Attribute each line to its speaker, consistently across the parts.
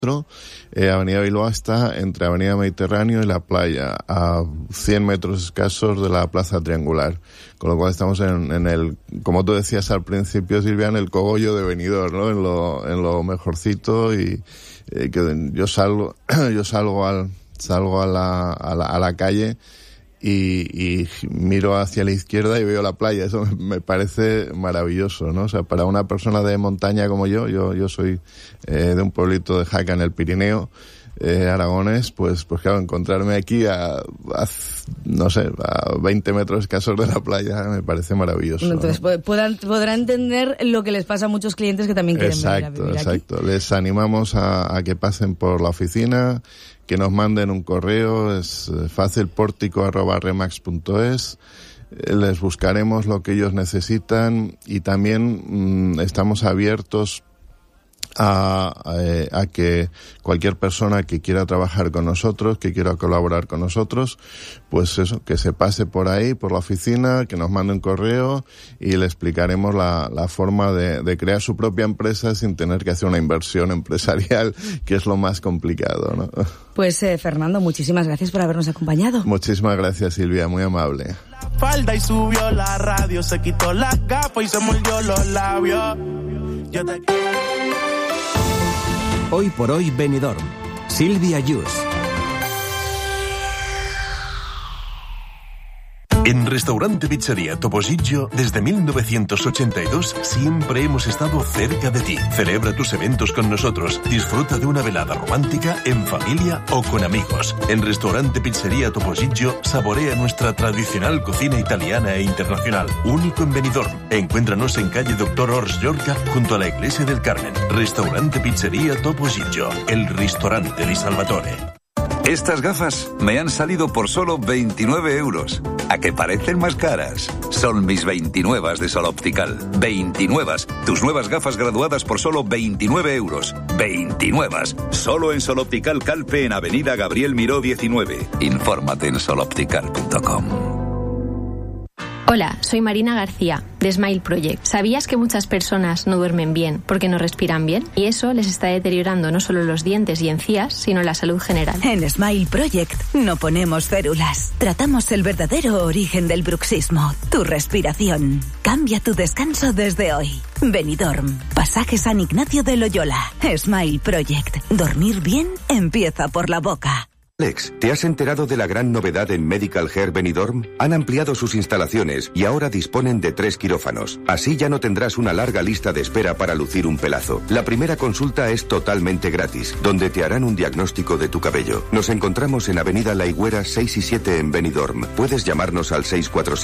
Speaker 1: Avenida Bilbao está entre Avenida Mediterráneo y la playa, a 100 metros escasos de la Plaza Triangular. Con lo cual estamos en el, como tú decías al principio, Silvia, en el cogollo de Benidorm, ¿no? En lo mejorcito, y que yo salgo a la calle y miro hacia la izquierda y veo la playa. Eso me parece maravilloso, ¿no? O sea, para una persona de montaña como yo soy de un pueblito de Jaca en el Pirineo aragonés, pues claro, encontrarme aquí a 20 metros escasos de la playa me parece maravilloso.
Speaker 2: Entonces, ¿no? Podrá entender lo que les pasa a muchos clientes que también quieren venir a vivir aquí. Exacto.
Speaker 1: Les animamos a que pasen por la oficina, que nos manden un correo, es fácil, portico@remax.es. Les buscaremos lo que ellos necesitan, y también estamos abiertos a que cualquier persona que quiera trabajar con nosotros, que quiera colaborar con nosotros, pues eso, que se pase por ahí, por la oficina, que nos mande un correo y le explicaremos la forma de crear su propia empresa sin tener que hacer una inversión empresarial, que es lo más complicado, ¿no?
Speaker 2: Pues Fernando, muchísimas gracias por habernos acompañado.
Speaker 1: Muchísimas gracias, Silvia, muy amable.
Speaker 3: La falda y subió la radio, se quitó las gafas y se mordió los labios.
Speaker 4: Hoy por hoy Benidorm. Silvia Yus.
Speaker 5: En Restaurante Pizzería Topollillo, desde 1982, siempre hemos estado cerca de ti. Celebra tus eventos con nosotros. Disfruta de una velada romántica, en familia o con amigos. En Restaurante Pizzería Topollillo, saborea nuestra tradicional cocina italiana e internacional. Único en Benidorm. Encuéntranos en calle Dr. Ors Llorca, junto a la Iglesia del Carmen. Restaurante Pizzería Topollillo, el restaurante di Salvatore.
Speaker 6: Estas gafas me han salido por solo 29 euros. ¿A que parecen más caras? Son mis 29 de Sol Optical. 29. Tus nuevas gafas graduadas por solo 29 euros. 29. Solo en Sol Optical Calpe, en Avenida Gabriel Miró 19. Infórmate en soloptical.com.
Speaker 7: Hola, soy Marina García, de Smile Project. ¿Sabías que muchas personas no duermen bien porque no respiran bien? Y eso les está deteriorando no solo los dientes y encías, sino la salud general.
Speaker 8: En Smile Project no ponemos células. Tratamos el verdadero origen del bruxismo, tu respiración. Cambia tu descanso desde hoy. Benidorm, Pasaje San Ignacio de Loyola. Smile Project. Dormir bien empieza por la boca.
Speaker 9: Alex, ¿te has enterado de la gran novedad en Medical Hair Benidorm? Han ampliado sus instalaciones y ahora disponen de 3 quirófanos. Así ya no tendrás una larga lista de espera para lucir un pelazo. La primera consulta es totalmente gratis, donde te harán un diagnóstico de tu cabello. Nos encontramos en Avenida La Higuera 6 y 7 en Benidorm. Puedes llamarnos al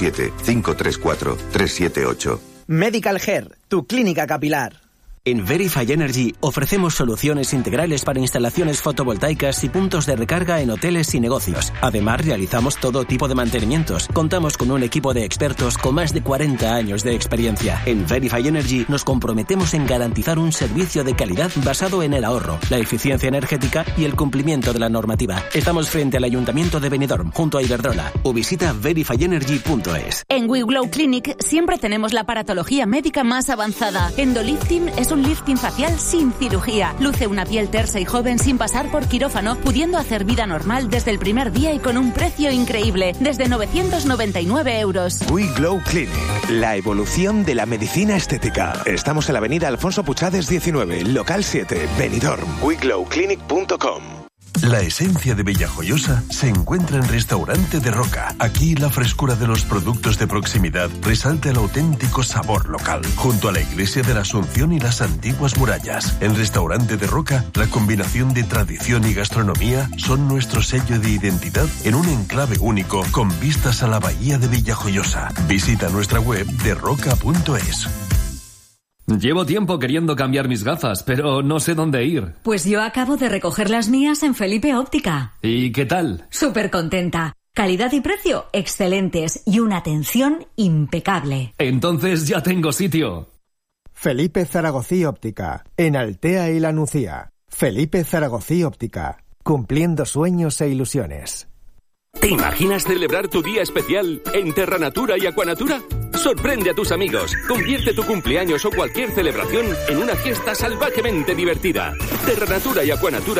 Speaker 9: 647-534-378.
Speaker 10: Medical Hair, tu clínica capilar.
Speaker 4: En Verify Energy ofrecemos soluciones integrales para instalaciones fotovoltaicas y puntos de recarga en hoteles y negocios. Además, realizamos todo tipo de mantenimientos. Contamos con un equipo de expertos con más de 40 años de experiencia. En Verify Energy nos comprometemos en garantizar un servicio de calidad basado en el ahorro, la eficiencia energética y el cumplimiento de la normativa. Estamos frente al Ayuntamiento de Benidorm, junto a Iberdrola. O visita verifyenergy.es.
Speaker 11: En We Glow Clinic siempre tenemos la aparatología médica más avanzada. Endolifting es un lifting facial sin cirugía. Luce una piel tersa y joven sin pasar por quirófano, pudiendo hacer vida normal desde el primer día y con un precio increíble, desde 999 euros.
Speaker 12: We Glow Clinic, la evolución de la medicina estética. Estamos en la avenida Alfonso Puchades 19, local 7, Benidorm. WeGlowClinic.com.
Speaker 5: La esencia de Villajoyosa se encuentra en Restaurante de Roca. Aquí la frescura de los productos de proximidad resalta el auténtico sabor local. Junto a la Iglesia de la Asunción y las antiguas murallas. En Restaurante de Roca, la combinación de tradición y gastronomía son nuestro sello de identidad en un enclave único con vistas a la bahía de Villajoyosa. Visita nuestra web derroca.es.
Speaker 13: Llevo tiempo queriendo cambiar mis gafas, pero no sé dónde ir.
Speaker 14: Pues yo acabo de recoger las mías en Felipe Óptica.
Speaker 13: ¿Y qué tal?
Speaker 14: Súper contenta. Calidad y precio excelentes y una atención impecable.
Speaker 13: Entonces ya tengo sitio.
Speaker 15: Felipe Zaragozí Óptica, en Altea y La Nucía. Felipe Zaragozí Óptica, cumpliendo sueños e ilusiones.
Speaker 16: ¿Te imaginas celebrar tu día especial en Terra Natura y Aquanatura? Sorprende a tus amigos. Convierte tu cumpleaños o cualquier celebración en una fiesta salvajemente divertida. Terra Natura y Aquanatura